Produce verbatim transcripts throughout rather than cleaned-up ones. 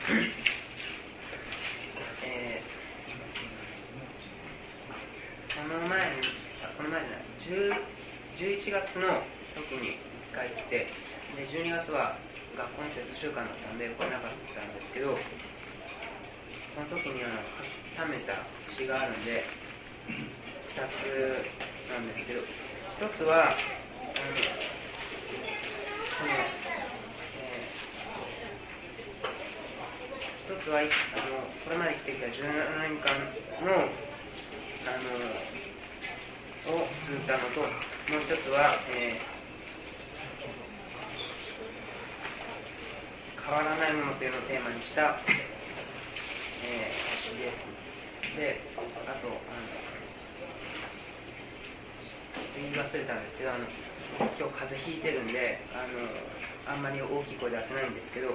えー、この前にこの前じゃないじゅういちがつの時にいっかい来て、でじゅうにがつは学校のテスト週間だったんで来れなかったんですけど、その時にあの書き溜めた詩があるんでふたつなんですけど、ひとつはあのこの、えー、ひとつはあのこれまで生きてきたじゅうななねんかんのあのを綴ったのと、もう一つは、えー、変わらないものというのをテーマにした、えー、詩です。で、あとあの言い忘れたんですけど、あの今日風邪ひいてるんであのあんまり大きい声出せないんですけど、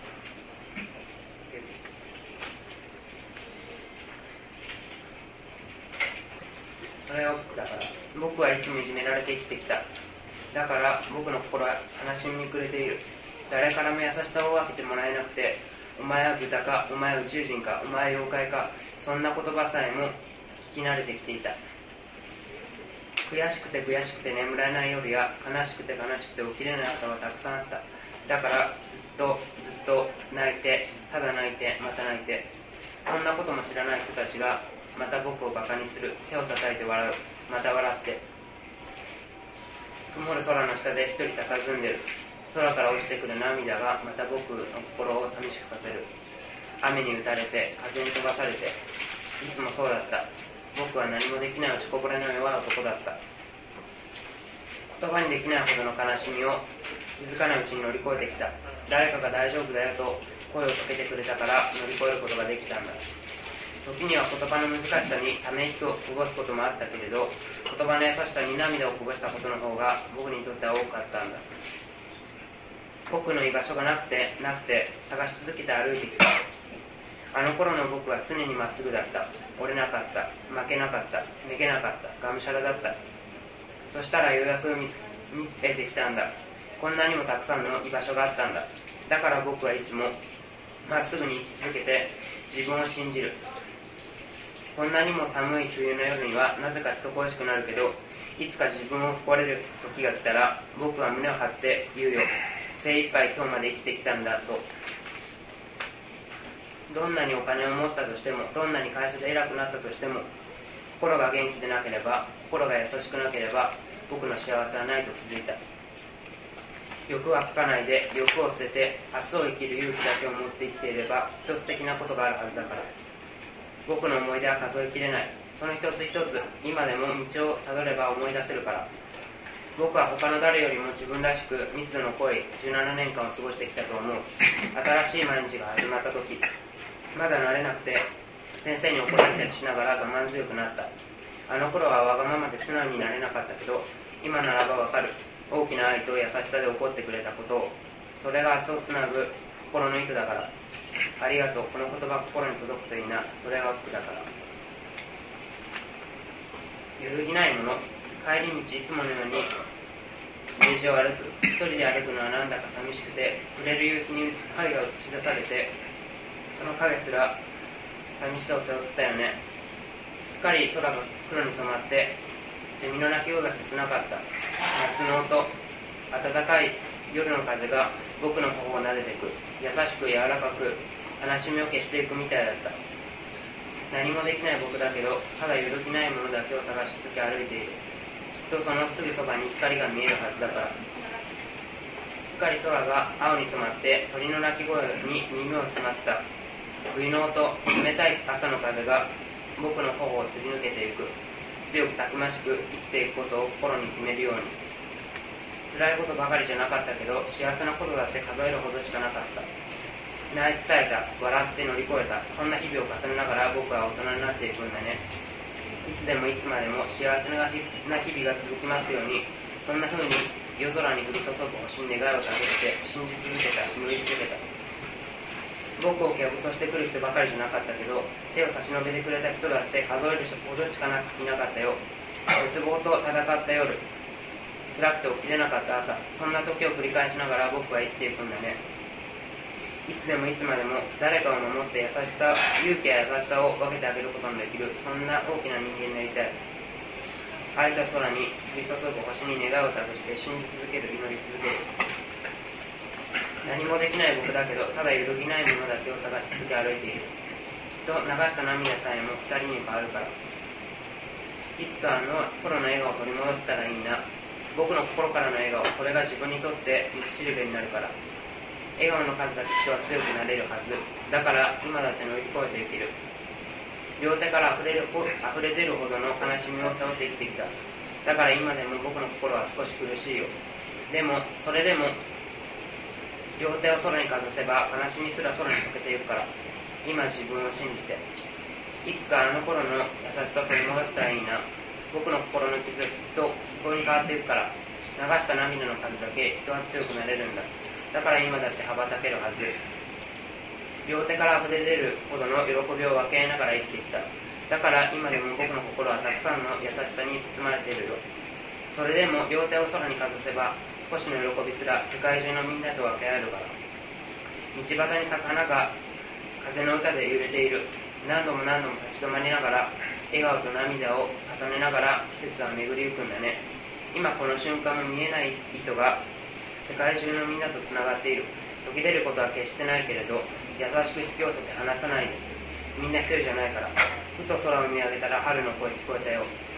それは僕だから、僕はいつもいじめられて生きてきた。だから僕の心は悲しみに暮れている。誰からも優しさを分けてもらえなくて、お前は豚か、お前は宇宙人か、お前は妖怪か、そんな言葉さえも聞き慣れてきていた。悔しくて悔しくて眠れない夜や、悲しくて悲しくて起きれない朝はたくさんあった。だからずっとずっと泣いて、ただ泣いてまた泣いて、そんなことも知らない人たちがまた僕をバカにする。手を叩いて笑う、また笑って。曇る空の下で一人佇んでる。空から落ちてくる涙がまた僕の心を寂しくさせる。雨に打たれて、風に飛ばされて、いつもそうだった。僕は何もできない落ちこぼれの弱い男だった。言葉にできないほどの悲しみを気づかないうちに乗り越えてきた。誰かが大丈夫だよと声をかけてくれたから乗り越えることができたんだ。時には言葉の難しさにため息をこぼすこともあったけれど、言葉の優しさに涙をこぼしたことの方が僕にとっては多かったんだ。僕の居場所がなくてなくて探し続けて歩いてきた。あの頃の僕は常にまっすぐだった。折れなかった、負けなかった、めげなかった、がむしゃらだった。そしたらようやく見つけてきたんだ。こんなにもたくさんの居場所があったんだ。だから僕はいつもまっすぐに生き続けて自分を信じる。こんなにも寒い冬の夜にはなぜか人恋しくなるけど、いつか自分を誇れる時が来たら僕は胸を張って言うよ。精一杯今日まで生きてきたんだと。どんなにお金を持ったとしても、どんなに会社で偉くなったとしても、心が元気でなければ、心が優しくなければ、僕の幸せはないと気づいた。欲は書かないで、欲を捨てて明日を生きる勇気だけを持って生きていれば、きっと素敵なことがあるはずだから。僕の思い出は数えきれない。その一つ一つ、今でも道をたどれば思い出せるから。僕は他の誰よりも自分らしく密度の濃いじゅうななねんかんを過ごしてきたと思う。新しい毎日が始まった時、まだ慣れなくて先生に怒られたりしながら我慢強くなった。あの頃はわがままで素直になれなかったけど、今ならばわかる。大きな愛と優しさで怒ってくれたことを。それが明日をつなぐ心の糸だから。ありがとう。この言葉心に届くといいな。それが僕だから。揺るぎないもの。帰り道いつものように家路を歩く。一人で歩くのはなんだか寂しくて、触れる夕日に影が映し出されて、その影すら寂しさを背負ってたよね。すっかり空が黒に染まって、セミの鳴き声が切なかった。夏の音、暖かい夜の風が僕の頬を撫でていく。優しく柔らかく悲しみを消していくみたいだった。何もできない僕だけど、ただ揺るぎないものだけを探し続け歩いている。きっとそのすぐそばに光が見えるはずだから。すっかり空が青に染まって鳥の鳴き声に耳を澄ませた。冬の音、冷たい朝の風が僕の頬をすり抜けていく。強くたくましく生きていくことを心に決めるように。辛いことばかりじゃなかったけど、幸せなことだって数えるほどしかなかった。泣いて耐えた、笑って乗り越えた。そんな日々を重ねながら僕は大人になっていくんだね。いつでもいつまでも幸せな日々が続きますように。そんな風に夜空に降り注ぐ星に願いをかけて信じ続けた、祈り続けた。僕を蹴落としてくる人ばかりじゃなかったけど、手を差し伸べてくれた人だって数えるほどしかいなかったよ。絶望と戦った夜、辛くて起きれなかった朝、そんな時を繰り返しながら僕は生きていくんだね。 いつでもいつまでも誰かを守って優しさ、勇気や優しさを分けてあげることのできる、そんな大きな人間になりたい。晴れた空に降り注ぐ星に願いを託して信じ続ける、祈り続ける。何もできない僕だけど、ただ揺るぎないものだけを探し続け歩いている。きっと流した涙さえも光に変わるから。いつかあの頃の笑顔を取り戻せたらいいな。僕の心からの笑顔、それが自分にとって道しるべになるから。笑顔の数だけ人は強くなれるはず。だから今だって乗り越えていける。両手から溢れる、溢れ出るほどの悲しみを背負って生きてきた。だから今でも僕の心は少し苦しいよ。でもそれでも両手を空にかざせば悲しみすら空に溶けていくから。今自分を信じて。いつかあの頃の優しさを取り戻せたらいいな。僕の心の傷はきっと希望に変わっていくから。流した涙の数だけ人は強くなれるんだ。だから今だって羽ばたけるはず。両手から溢れ出るほどの喜びを分け合いながら生きてきた。だから今でも僕の心はたくさんの優しさに包まれているよ。それでも両手を空にかざせば少しの喜びすら世界中のみんなと分け合えるから。道端に咲く花が風の歌で揺れている。何度も何度も立ち止まりながら笑顔と涙を重ねながら季節は巡りゆくんだね。今この瞬間も見えない糸が世界中のみんなとつながっている。途切れることは決してないけれど、優しく引き寄せて離さないで。みんな一人じゃないから。ふと空を見上げたら春の声聞こえたよ。